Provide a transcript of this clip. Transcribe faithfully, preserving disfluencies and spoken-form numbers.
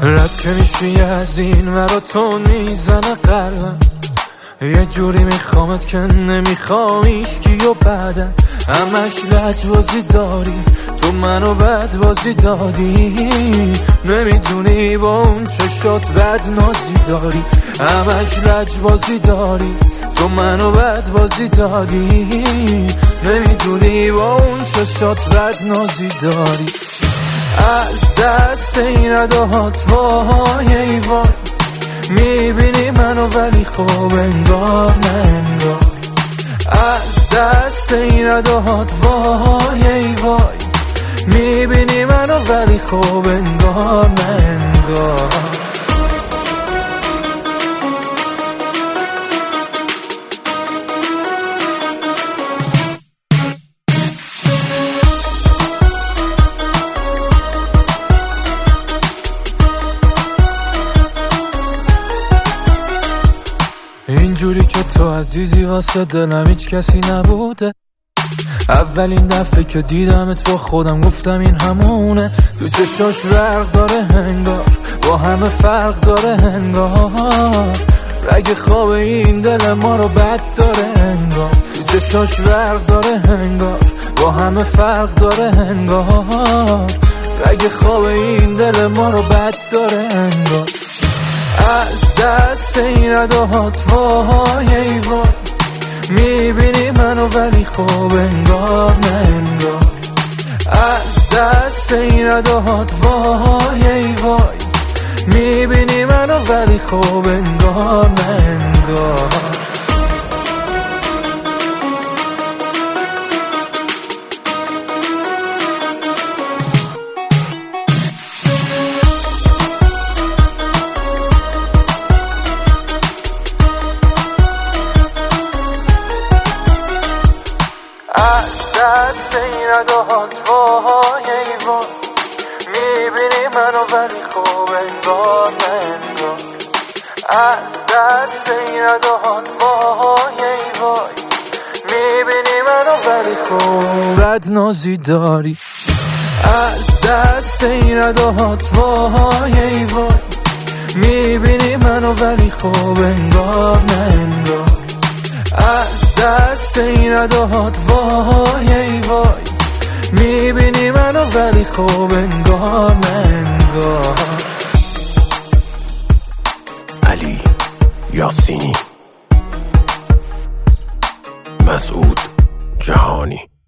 رد که میشی از این وراتون میزنه قلبم، یه جوری میخوامت که نمیخوام ایشکی و بعدم همش لجبازی داری، تو منو بد بازی دادی، نمیدونی با اون چشات بد نازی داری، همش لجبازی داری، تو منو بد بازی دادی، نمیدونی با اون چشات بد نازی داری. از دست این اداهات وای ای وای، میبینی منو ولی خوب انگار نه انگار. از دست این اداهات وای ای وای، میبینی منو ولی خوب انگار نه انگار. اینجوری که تو عزیزی واسه دلم هیچ کسی نبوده، اولین دفعه که دیدمت با خودم گفتم این همونه، تو چشاش رق داره هنگار، با همه فرق داره هنگار، رگ خواب این دل ما رو بد داره هنگار، تو چشاش رق داره هنگار، با همه فرق داره هنگار، رگ خواب این دل ما رو بد داره هنگار. از دست این اداهات وای ای وای، میبینی منو ولی خوب انگار نه انگار. از دست این اداهات وای ای وای، میبینی منو ولی خوب انگار نه انگار. از دست این اداهات وای ای وای، میبینی منو ولی خوب انگار نه انگار. از دست این اداهات وای ای وای، میبینی منو ولی خوب بد نازی داری. از دست این اداهات وای ای وای، میبینی منو ولی خوب انگار نه انگار. از دست این اداهات وای ای وای، میبینی منو ولی خوب انگار نه انگار. علی یاسینی، مسعود جهانی.